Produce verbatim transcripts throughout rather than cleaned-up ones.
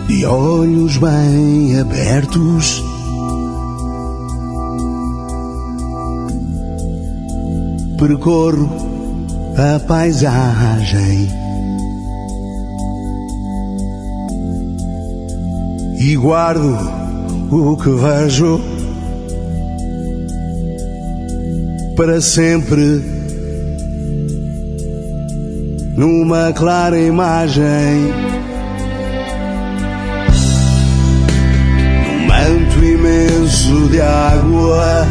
de olhos bem abertos, percorro a paisagem e guardo o que vejo para sempre numa clara imagem, num manto imenso de água.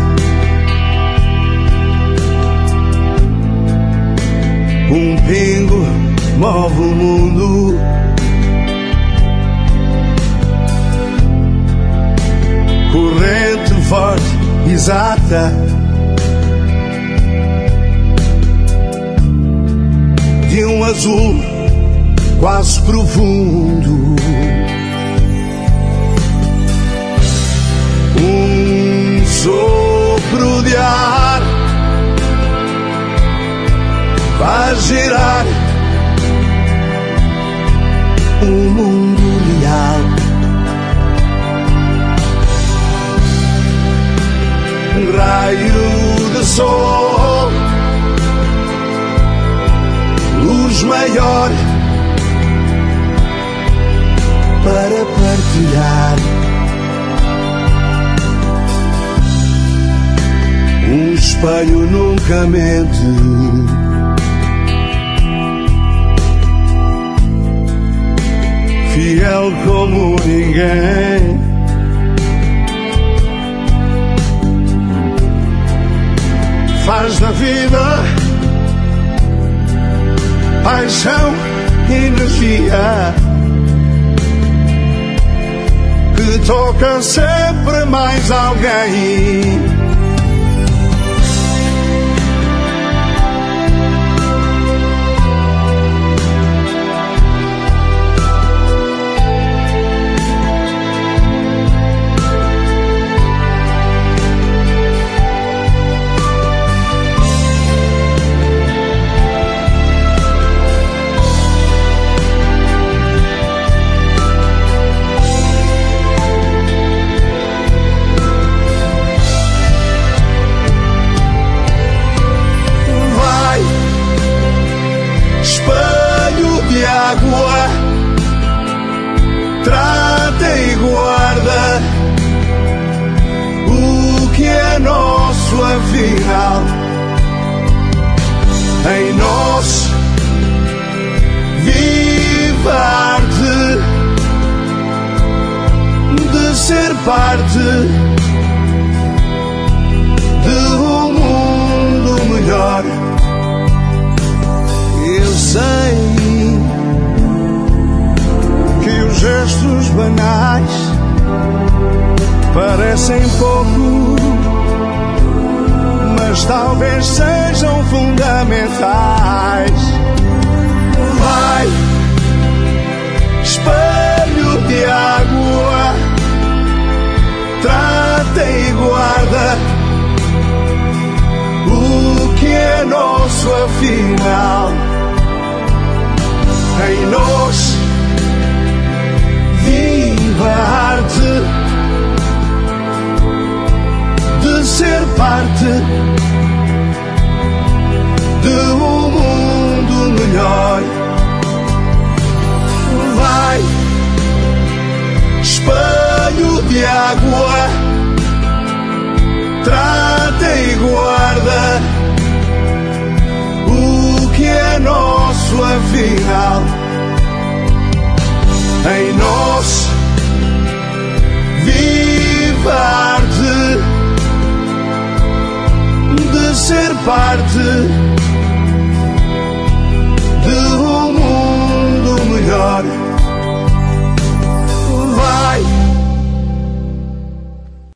Um pingo move o mundo, corrente forte, exata, de um azul quase profundo. Um sopro de ar faz girar o mundo real. Um raio de sol, luz maior para partilhar. Um espelho nunca mente, fiel como ninguém. Faz da vida paixão e energia que toca sempre mais alguém. Água, trata e guarda o que é nosso afinal. Em nós vive a arte de ser parte de um mundo melhor. Eu sei os gestos banais parecem pouco, mas talvez sejam fundamentais. Vai, espelho de água, trata e guarda o que é nosso afinal. Em nós viva a arte de ser parte de um mundo melhor. Vai, espelho de água, trata e guarda o que é nosso afinal. Em nós vive a arte de ser parte de um mundo melhor.